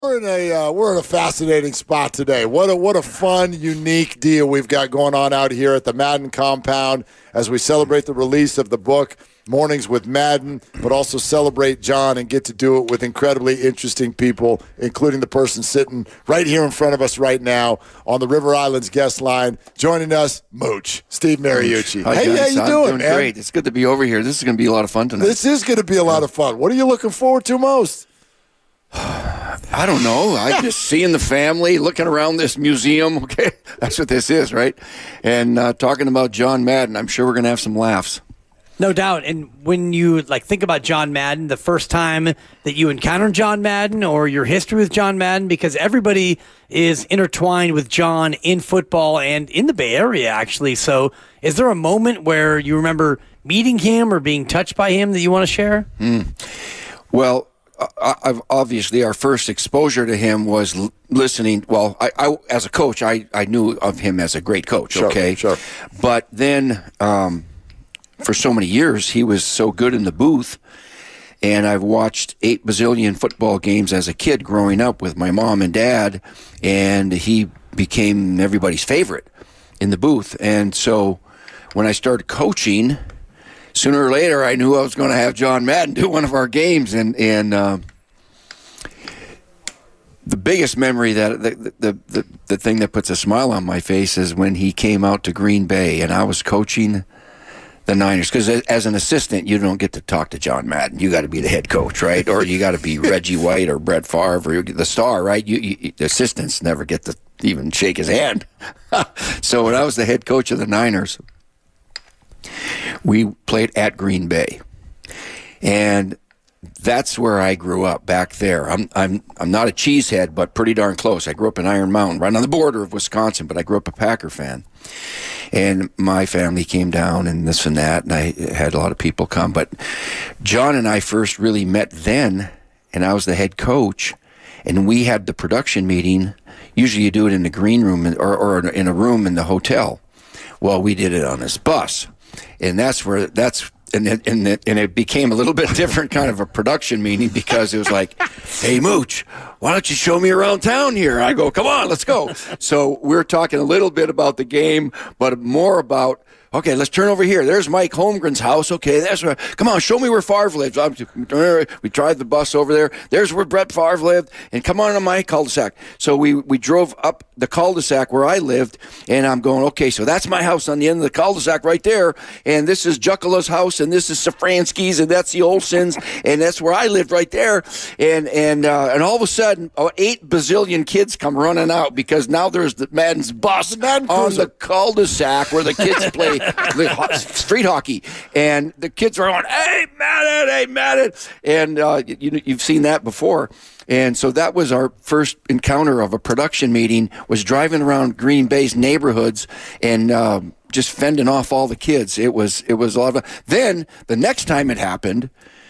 We're in a fascinating spot today. What a fun, unique deal we've got going on out here at the Madden compound as we celebrate the release of the book Mornings with Madden, but also celebrate John and get to do it with incredibly interesting people, including the person sitting right here in front of us right now on the River Islands guest line. Joining us, Mooch, Steve Mariucci. Hi, hey, guys. how you doing, man? Great. It's good to be over here. This is going to be a lot of fun tonight. This is going to be a lot of fun. What are you looking forward to most? I don't know. I'm just seeing the family, looking around this museum. Okay, that's what this is, right? And talking about John Madden. I'm sure we're going to have some laughs. No doubt. And when you think about John Madden, the first time that you encountered John Madden or your history with John Madden, because everybody is intertwined with John in football and in the Bay Area, actually. So is there a moment where you remember meeting him or being touched by him that you want to share? Well, obviously, our first exposure to him was listening. Well, I as a coach, I knew of him as a great coach, okay? Sure. But then for so many years, he was so good in the booth, and I've watched 8 bazillion football games as a kid growing up with my mom and dad, and he became everybody's favorite in the booth. And so when I started coaching, sooner or later, I knew I was going to have John Madden do one of our games, and the biggest memory, that the thing that puts a smile on my face, is when he came out to Green Bay, and I was coaching the Niners, because as an assistant, you don't get to talk to John Madden. You got to be the head coach, right? Or you got to be Reggie White or Brett Favre or the star, right? The assistants never get to even shake his hand. So when I was the head coach of the Niners, we played at Green Bay, and that's where I grew up, back there. I'm not a cheesehead, but pretty darn close. I grew up in Iron Mountain, right on the border of Wisconsin, but I grew up a Packer fan. And my family came down and this and that, and I had a lot of people come. But John and I first really met then, and I was the head coach, and we had the production meeting. Usually you do it in the green room or in a room in the hotel. Well, we did it on his bus. And it became a little bit different kind of a production meeting, because it was like, hey, Mooch, why don't you show me around town here? I go, come on, let's go. So we're talking a little bit about the game, but more about, okay, let's turn over here. There's Mike Holmgren's house. Okay, that's where. Come on, show me where Favre lives. We tried the bus over there. There's where Brett Favre lived. And come on to my cul-de-sac. So we drove up the cul-de-sac where I lived, and I'm going, okay, so that's my house on the end of the cul-de-sac right there. And this is Jucola's house, and this is Safransky's, and that's the Olsons, and that's where I lived right there. And all of a sudden, 8 bazillion kids come running out, because now there's the Madden's bus on the cul-de-sac where the kids play street hockey, and the kids are going, hey Madden, and you've seen that before. And so that was our first encounter of a production meeting, was driving around Green Bay's neighborhoods and just fending off all the kids. It was a lot of fun. Then the next time it happened,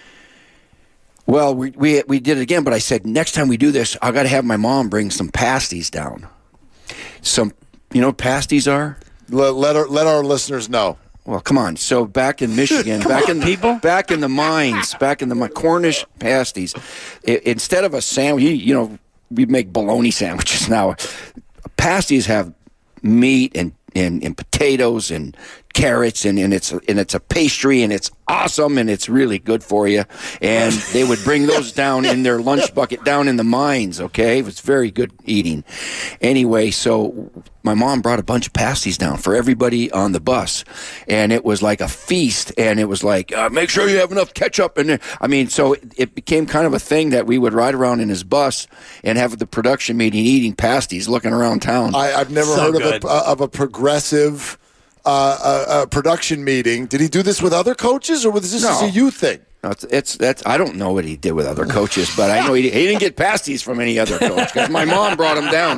well, we did it again, but I said, next time we do this, I got to have my mom bring some pasties down. Some, what pasties are? Let our listeners know. Well, come on. So back in Michigan, back in the mines, Cornish pasties. Instead of a sandwich, we make bologna sandwiches now. Pasties have meat and potatoes and carrots, and it's a pastry, and it's awesome, and it's really good for you. And they would bring those down in their lunch bucket down in the mines, okay? It was very good eating. Anyway, so my mom brought a bunch of pasties down for everybody on the bus, and it was like a feast, and it was like, make sure you have enough ketchup. And so it became kind of a thing that we would ride around in his bus and have the production meeting eating pasties, looking around town. I've never heard of a progressive production meeting. Did he do this with other coaches, or was this a youth thing? No, I don't know what he did with other coaches, but I know he didn't get pasties from any other coach, because my mom brought him down.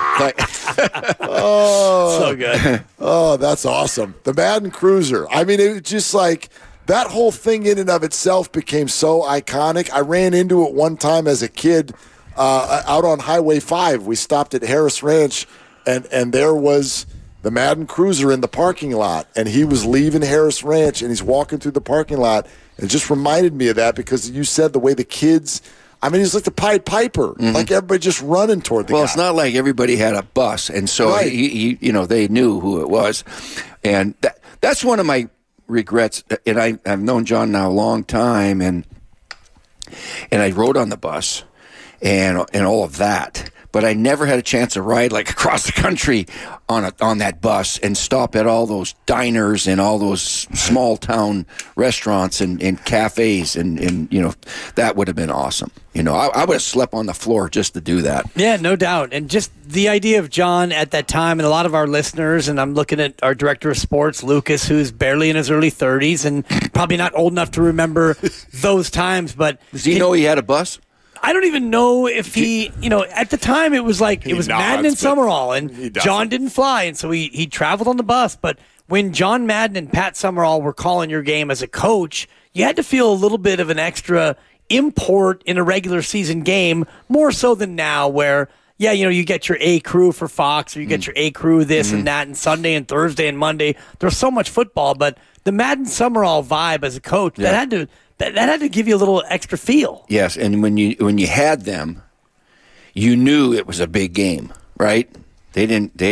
Oh, so good. Oh, that's awesome. The Madden Cruiser. I mean, it was just like that whole thing in and of itself became so iconic. I ran into it one time as a kid out on Highway 5. We stopped at Harris Ranch, and there was the Madden Cruiser in the parking lot, and he was leaving Harris Ranch, and he's walking through the parking lot. It just reminded me of that, because you said the way the kids, I mean, he's like the Pied Piper, like everybody just running toward the guy. Well, it's not like everybody had a bus, and so Right. he they knew who it was, and that's one of my regrets. And I've known John now a long time, and I rode on the bus, and all of that. But I never had a chance to ride like across the country on that bus and stop at all those diners and all those small town restaurants and cafes and that would have been awesome. I would have slept on the floor just to do that. Yeah, no doubt. And just the idea of John at that time, and a lot of our listeners, and I'm looking at our director of sports, Lucas, who's barely in his early 30s and probably not old enough to remember those times. But does he know he had a bus? I don't even know if he, at the time it was like, it was Madden and Summerall, and John didn't fly, and so he traveled on the bus. But when John Madden and Pat Summerall were calling your game as a coach, you had to feel a little bit of an extra import in a regular season game, more so than now, where, you get your A crew for Fox, or you get your A crew this and that, and Sunday and Thursday and Monday. There's so much football, but the Madden Summerall vibe as a coach, that had to give you a little extra feel. Yes, and when you had them, you knew it was a big game, right? They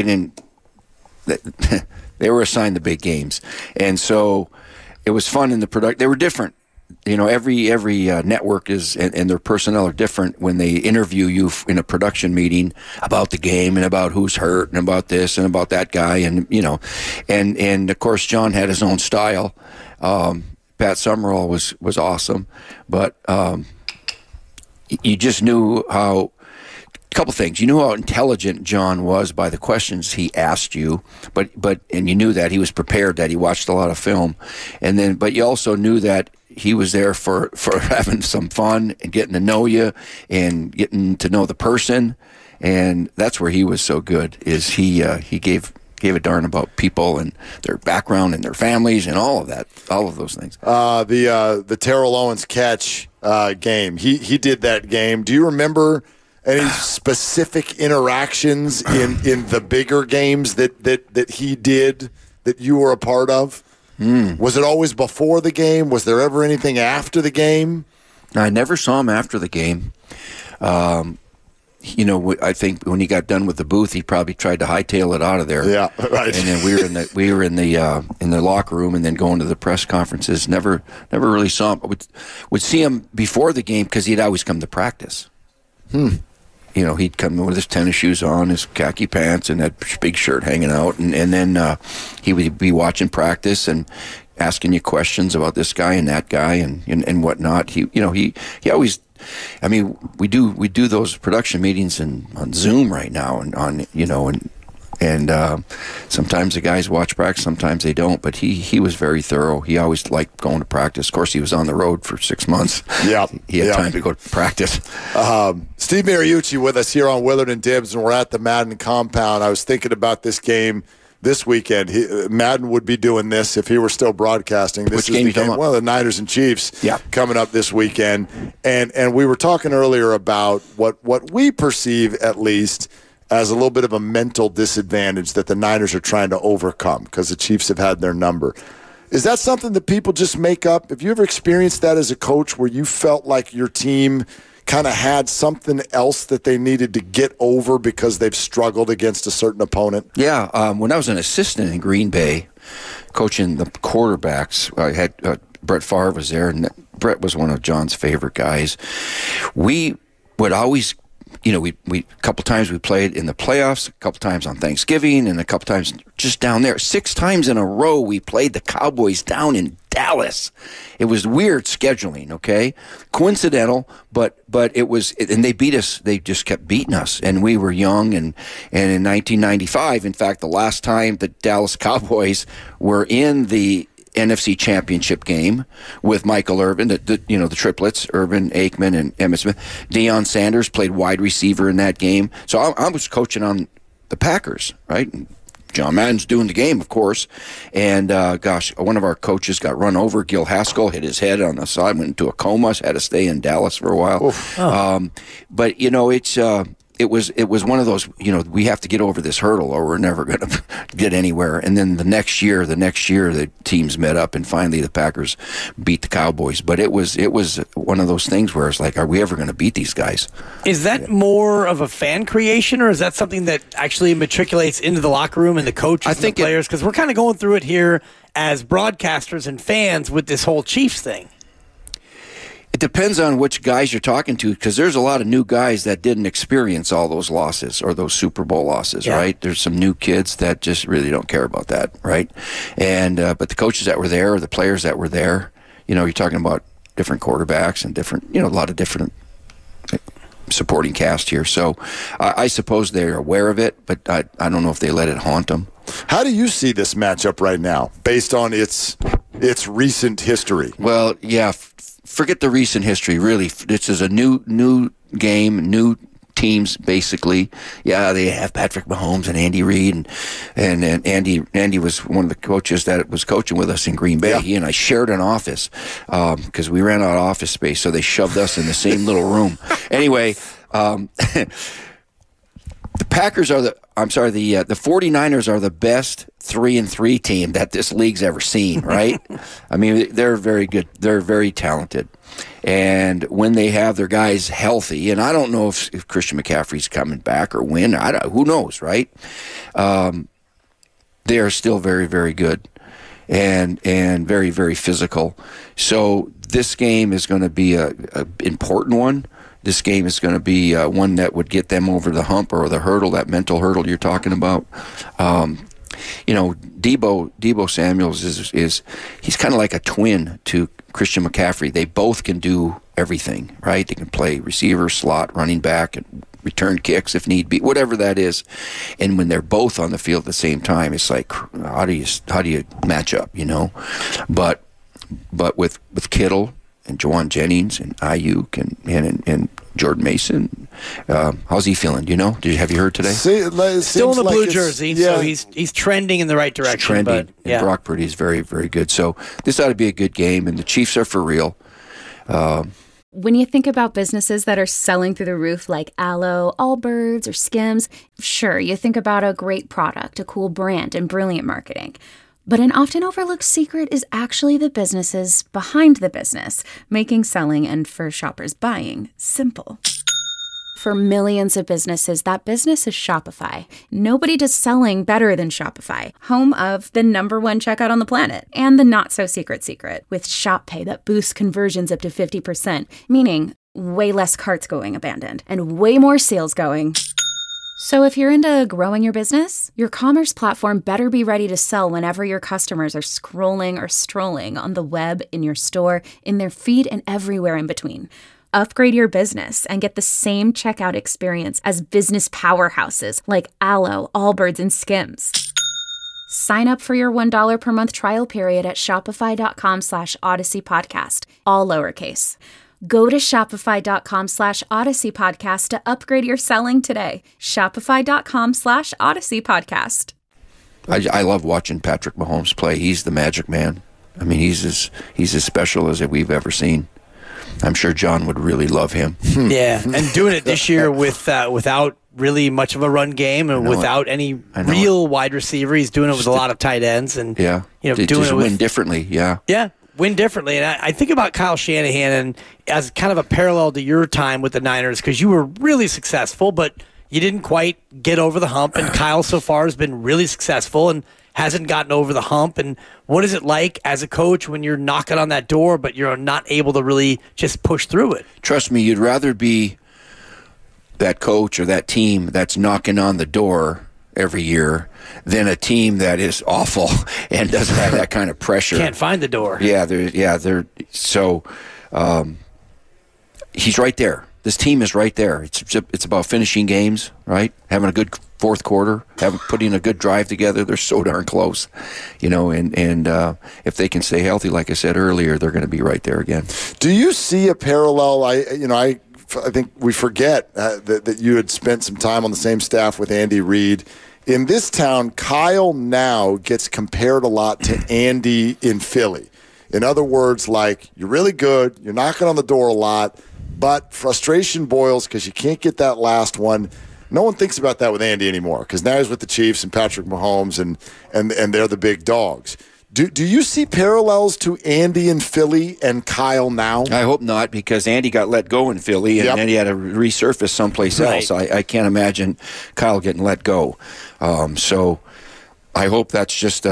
were assigned the big games, and so it was fun in the product. They were different. Every network is and their personnel are different when they interview you in a production meeting about the game and about who's hurt and about this and about that guy, and and of course John had his own style. Pat Summerall was awesome, but you just knew how. A couple things. You knew how intelligent John was by the questions he asked you, and you knew that he was prepared, that he watched a lot of film, but you also knew that he was there for having some fun and getting to know you and getting to know the person, and that's where he was so good. Is he gave a darn about people and their background and their families and all of those things. The Terrell Owens catch game. He did that game. Do you remember any specific interactions in the bigger games that he did that you were a part of? Was it always before the game? Was there ever anything after the game? I never saw him after the game. I think when he got done with the booth, he probably tried to hightail it out of there. Yeah, right. And then we were in the locker room, and then going to the press conferences. Never really saw him. Would see him before the game because he'd always come to practice. He'd come with his tennis shoes on, his khaki pants, and that big shirt hanging out, and then he would be watching practice and asking you questions about this guy and that guy and whatnot. He always. I mean, we do those production meetings on Zoom right now, and sometimes the guys watch practice, sometimes they don't. But he was very thorough. He always liked going to practice. Of course, he was on the road for 6 months. Yeah, he had time to go to practice. Steve Mariucci with us here on Willard and Dibbs, and we're at the Madden compound. I was thinking about this game this weekend. Madden would be doing this if he were still broadcasting. This Which is game the you talking game, about? well, the Niners and Chiefs Yeah. coming up this weekend. And we were talking earlier about what we perceive, at least, as a little bit of a mental disadvantage that the Niners are trying to overcome because the Chiefs have had their number. Is that something that people just make up? Have you ever experienced that as a coach where you felt like your team kind of had something else that they needed to get over because they've struggled against a certain opponent? Yeah, when I was an assistant in Green Bay, coaching the quarterbacks, I had Brett Favre was there, and Brett was one of John's favorite guys. We would always, we a couple times we played in the playoffs, a couple times on Thanksgiving, and a couple times just down there. 6 times in a row we played the Cowboys down in Dallas. It was weird scheduling, okay? Coincidental, but it was, and they beat us. They just kept beating us, and we were young. And in 1995, in fact, the last time the Dallas Cowboys were in the NFC Championship game with Michael Irvin, the triplets, Irvin, Aikman, and Emmitt Smith. Deion Sanders played wide receiver in that game. So I was coaching on the Packers, right? John Madden's doing the game, of course. And, one of our coaches got run over. Gil Haskell hit his head on the side, went into a coma, had to stay in Dallas for a while. But, it was one of those, we have to get over this hurdle or we're never going to get anywhere. And then the next year, the teams met up and finally the Packers beat the Cowboys. But it was one of those things where it's like, are we ever going to beat these guys? Is that more of a fan creation, or is that something that actually matriculates into the locker room and the coaches and the players? Because we're kind of going through it here as broadcasters and fans with this whole Chiefs thing. It depends on which guys you're talking to, because there's a lot of new guys that didn't experience all those losses or those Super Bowl losses, right? There's some new kids that just really don't care about that, right? And but the coaches that were there, or the players that were there, you're talking about different quarterbacks and different, a lot of different supporting cast here. So I suppose they're aware of it, but I don't know if they let it haunt them. How do you see this matchup right now, based on its recent history? Well, yeah. Forget the recent history, really. This is a new game, new teams, basically. Yeah, they have Patrick Mahomes and Andy Reid, and Andy was one of the coaches that was coaching with us in Green Bay. Yeah. He and I shared an office because we ran out of office space, so they shoved us in the same little room. Anyway, the Packers are the 49ers are the best 3-3 team that this league's ever seen, right? I mean, they're very good. They're very talented. And when they have their guys healthy, and I don't know if Christian McCaffrey's coming back or when, who knows, right? They are still very, very good and very, very physical. So this game is going to be a important one. This game is going to be one that would get them over the hump or the hurdle, that mental hurdle you're talking about. Deebo Samuels is he's kind of like a twin to Christian McCaffrey. They both can do everything, right? They can play receiver, slot, running back, and return kicks if need be, whatever that is. And when they're both on the field at the same time, it's like, how do you match up, But with Kittle and Juwan Jennings and Ayuk and Jordan Mason, how's he feeling? Have you heard today? Still in the blue jersey, so he's trending in the right direction. He's trending, and Brock Purdy is very, very good. So this ought to be a good game, and the Chiefs are for real. When you think about businesses that are selling through the roof like Aloe, Allbirds, or Skims, sure, you think about a great product, a cool brand, and brilliant marketing. But an often overlooked secret is actually the businesses behind the business, making selling and, for shoppers, buying simple. For millions of businesses, that business is Shopify. Nobody does selling better than Shopify, home of the #1 checkout on the planet, and the not-so-secret secret, with Shop Pay that boosts conversions up to 50%, meaning way less carts going abandoned, and way more sales going. So if you're into growing your business, your commerce platform better be ready to sell whenever your customers are scrolling or strolling on the web, in your store, in their feed, and everywhere in between. Upgrade your business and get the same checkout experience as business powerhouses like Aloe, Allbirds, and Skims. Sign up for your $1 per month trial period at shopify.com/Odyssey Podcast, all lowercase. Go to shopify.com/Odyssey Podcast to upgrade your selling today. Shopify.com/Odyssey Podcast. I love watching Patrick Mahomes play. He's the magic man. I mean, he's as special as we've ever seen. I'm sure John would really love him. Yeah, and doing it this year without really much of a run game and without any real wide receiver. He's doing it with a lot of tight ends and doing it win differently. Yeah. Win differently. And I think about Kyle Shanahan and as kind of a parallel to your time with the Niners, because you were really successful, but you didn't quite get over the hump. And Kyle so far has been really successful and hasn't gotten over the hump. And what is it like as a coach when you're knocking on that door, but you're not able to really just push through it? Trust me, you'd rather be that coach or that team that's knocking on the door every year than a team that is awful and doesn't have that kind of pressure. Can't find the door. So he's right there. This team is right there. It's about finishing games, right? Having a good fourth quarter, putting a good drive together. They're so darn close, and if they can stay healthy, like I said earlier, they're going to be right there again. Do you see a parallel? I think we forget that you had spent some time on the same staff with Andy Reid. In this town, Kyle now gets compared a lot to Andy in Philly. In other words, like, you're really good, you're knocking on the door a lot, but frustration boils because you can't get that last one. No one thinks about that with Andy anymore because now he's with the Chiefs and Patrick Mahomes, and they're the big dogs. Do you see parallels to Andy in Philly and Kyle now? I hope not, because Andy got let go in Philly, and then he had to resurface someplace else. I can't imagine Kyle getting let go. So I hope that's just,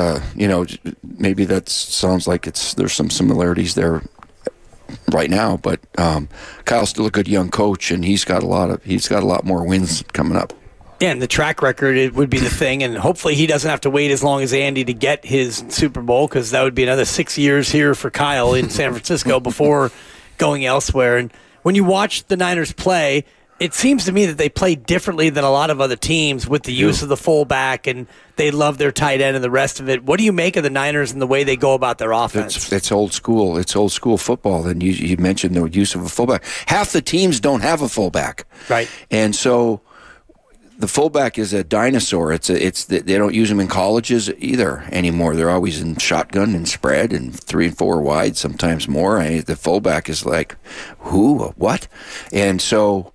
maybe that sounds like there's some similarities there right now. But Kyle's still a good young coach, and he's got a lot more wins coming up. Yeah, and the track record, it would be the thing, and hopefully he doesn't have to wait as long as Andy to get his Super Bowl, because that would be another 6 years here for Kyle in San Francisco before going elsewhere. And when you watch the Niners play, it seems to me that they play differently than a lot of other teams with the use of the fullback, and they love their tight end and the rest of it. What do you make of the Niners and the way they go about their offense? It's old school. It's old school football. And you mentioned the use of a fullback. Half the teams don't have a fullback. Right. And so the fullback is a dinosaur. They don't use them in colleges either anymore. They're always in shotgun and spread and 3 and 4 wide, sometimes more. The fullback is like, who, what? And so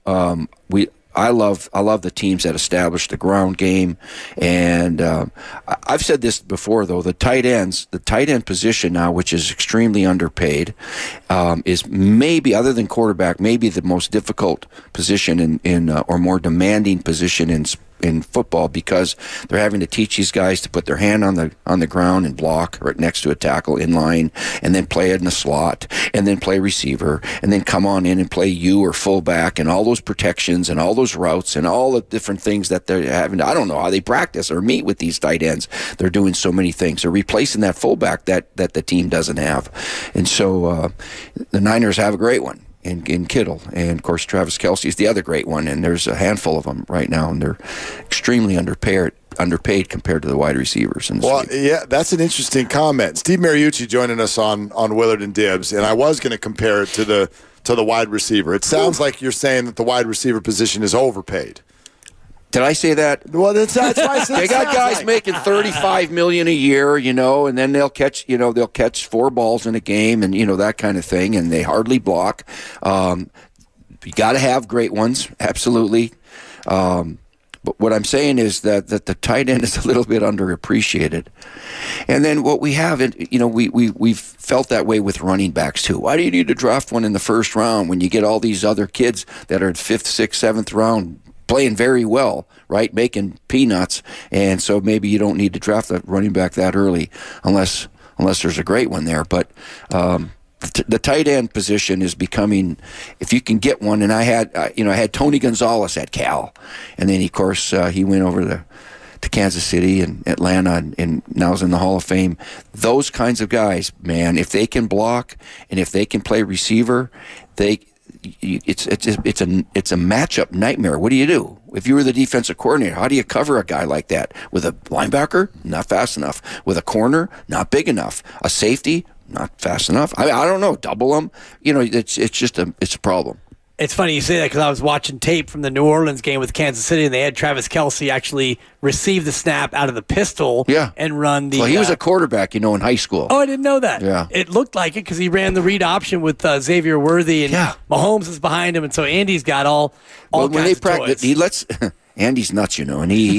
I love the teams that establish the ground game. And I've said this before, though, the tight end position now, which is extremely underpaid, is maybe, other than quarterback, maybe the most difficult position or more demanding position in football, because they're having to teach these guys to put their hand on the ground and block right next to a tackle in line, and then play it in the slot, and then play receiver, and then come on in and play you or fullback, and all those protections and all those routes and all the different things that they're having. I don't know how they practice or meet with these tight ends. They're doing so many things. They're replacing that fullback that the team doesn't have. And so the Niners have a great one in Kittle, and of course Travis Kelce is the other great one, and there's a handful of them right now, and they're extremely underpaid compared to the wide receivers in the league. Yeah, that's an interesting comment. Steve Mariucci joining us on Willard and Dibs, and I was going to compare it to the wide receiver. It sounds like you're saying that the wide receiver position is overpaid. Did I say that? Well, that's why I said they got guys making $35 million a year, and then they'll catch 4 balls in a game, and that kind of thing, and they hardly block. You got to have great ones, absolutely. But what I'm saying is that the tight end is a little bit underappreciated. And then what we have, we've felt that way with running backs too. Why do you need to draft one in the first round when you get all these other kids that are 5th, 6th, 7th round playing very well, right, making peanuts? And so maybe you don't need to draft that running back that early unless there's a great one there. But the tight end position is becoming, if you can get one, and I had Tony Gonzalez at Cal, and then of course he went over to Kansas City and Atlanta, and now is in the Hall of Fame. Those kinds of guys, man, if they can block and if they can play receiver, it's a matchup nightmare. What do you do? If you were the defensive coordinator, how do you cover a guy like that? With a linebacker, not fast enough. With a corner, not big enough. A safety, not fast enough. I don't know. Double them. It's a problem. It's funny you say that, because I was watching tape from the New Orleans game with Kansas City, and they had Travis Kelce actually receive the snap out of the pistol and run the... Well, he was a quarterback, in high school. Oh, I didn't know that. Yeah. It looked like it because he ran the read option with Xavier Worthy, and Mahomes is behind him, and so Andy's got all kinds when they of practice, toys. he lets... Andy's nuts, and he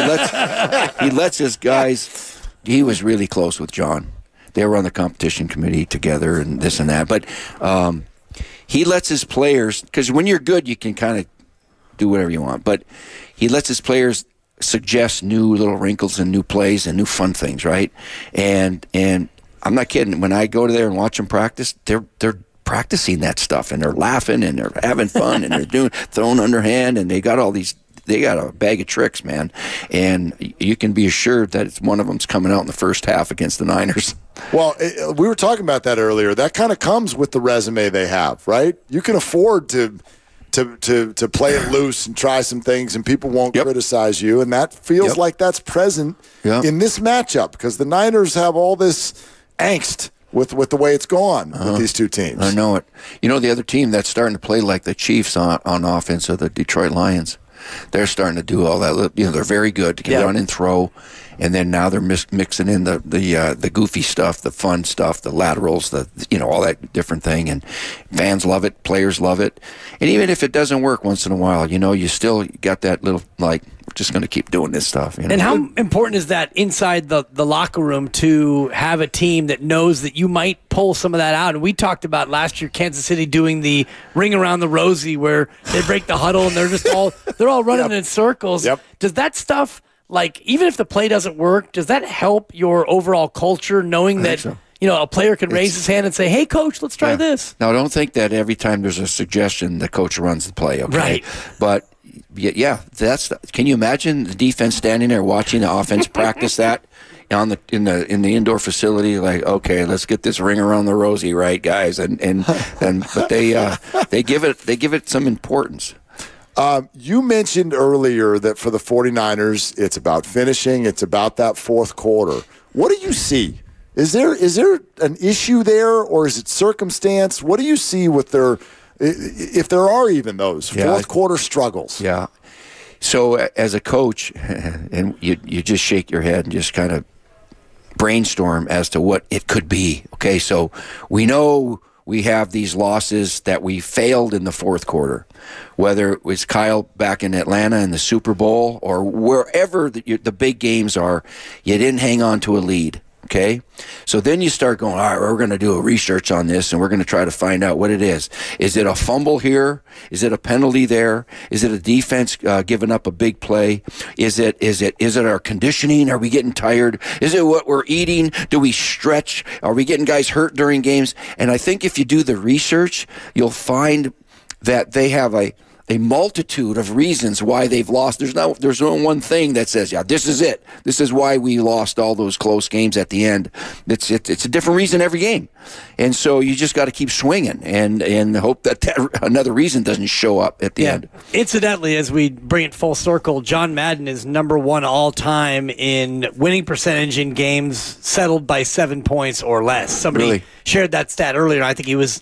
lets his guys... He was really close with John. They were on the competition committee together and this and that, but... he lets his players, because when you're good, you can kind of do whatever you want, but he lets his players suggest new little wrinkles and new plays and new fun things, right? And I'm not kidding. When I go to there and watch them practice, they're practicing that stuff, and they're laughing and they're having fun and they're throwing underhand, and they got a bag of tricks, man. And you can be assured that one of them's coming out in the first half against the Niners. Well, we were talking about that earlier. That kind of comes with the resume they have, right? You can afford to play it loose and try some things, and people won't criticize you. And that feels like that's present in this matchup, because the Niners have all this angst with the way it's gone with these two teams. I know it. The other team that's starting to play like the Chiefs on offense are the Detroit Lions. They're starting to do all that. They're very good to get run and throw, and then now they're mixing in the goofy stuff, the fun stuff, the laterals, all that different thing, and fans love it, players love it, and even if it doesn't work once in a while, you still got that little just going to keep doing this stuff. And how important is that inside the locker room to have a team that knows that you might pull some of that out? And we talked about last year Kansas City doing the ring around the rosy where they break the huddle and they're all running in circles. Yep. Does that stuff, even if the play doesn't work, does that help your overall culture, knowing that so. A player can raise his hand and say, "Hey, coach, let's try this." Now, don't think that every time there's a suggestion, the coach runs the play. Okay, right? But yeah, can you imagine the defense standing there watching the offense practice that in the indoor facility? Like, okay, let's get this ring around the rosy, right, guys? But they give it some importance. You mentioned earlier that for the 49ers, it's about finishing. It's about that fourth quarter. What do you see? Is there an issue there, or is it circumstance? What do you see with their, if there are even those fourth quarter struggles? Yeah. So as a coach, and you just shake your head and just kind of brainstorm as to what it could be. Okay, so we know we have these losses that we failed in the fourth quarter, whether it was Kyle back in Atlanta in the Super Bowl or wherever the big games are, you didn't hang on to a lead. Okay, so then you start going, all right, we're going to do a research on this, and we're going to try to find out what it is. Is it a fumble here? Is it a penalty there? Is it a defense giving up a big play? Is it our conditioning? Are we getting tired? Is it what we're eating? Do we stretch? Are we getting guys hurt during games? And I think if you do the research, you'll find that they have a multitude of reasons why they've lost. There's no one thing that says, yeah, this is it. This is why we lost all those close games at the end. It's a different reason every game. And so you just got to keep swinging and hope that another reason doesn't show up at the end. Incidentally, as we bring it full circle, John Madden is number one all time in winning percentage in games settled by 7 points or less. Somebody shared that stat earlier. I think he was,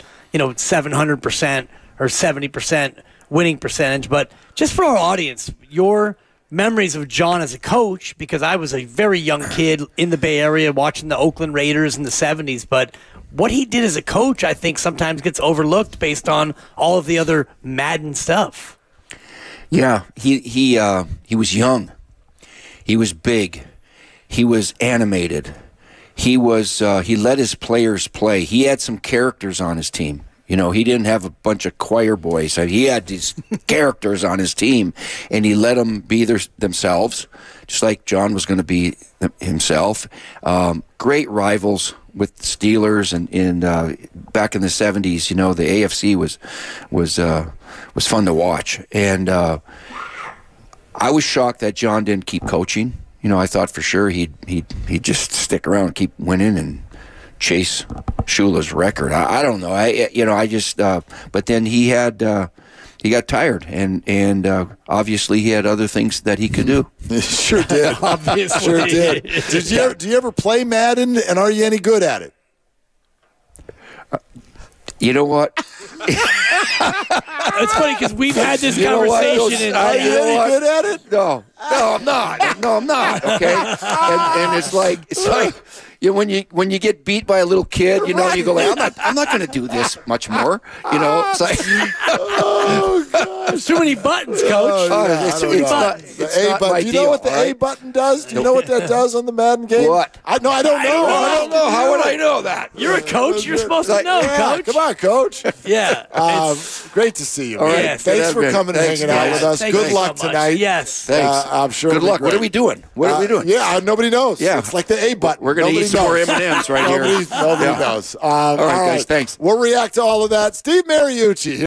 700% or 70% winning percentage. But just for our audience, your memories of John as a coach, because I was a very young kid in the Bay Area watching the Oakland Raiders in the 70s, but what he did as a coach, I think, sometimes gets overlooked based on all of the other Madden stuff. Yeah, he was young. He was big. He was animated. He let his players play. He had some characters on his team. He didn't have a bunch of choir boys. He had these characters on his team, and he let them be themselves, just like John was going to be himself. Great rivals with the Steelers, and back in the 70s, the AFC was fun to watch. And I was shocked that John didn't keep coaching. I thought for sure he'd just stick around and keep winning and chase Shula's record. I don't know. But then he got tired, and obviously he had other things that he could do. Sure did. Obviously. Sure did. Do you ever play Madden, and are you any good at it? You know what? It's funny because we've had this conversation. Are you any good at it? No, I'm not. No, I'm not. Okay, and it's like when you get beat by a little kid, you go like, I'm not going to do this much more. It's like, oh gosh, there's too many buttons, Coach. It's too many buttons. The A button. Do you know what the A button does? Do you know what that does on the Madden game? What? I don't know. I don't know. How would I know that? You're a coach. You're supposed to know, Coach. Come on, Coach. Yeah. Great to see you. All right. Yes. Thanks for coming and hanging out with us. Good luck tonight. Yes. Thanks. I'm sure. Good luck. What are we doing? What are we doing? Yeah, nobody knows. Yeah. It's like the A button. We're going to eat some more M&Ms right here. Nobody knows. All right, guys. Thanks. We'll react to all of that. Steve Mariucci.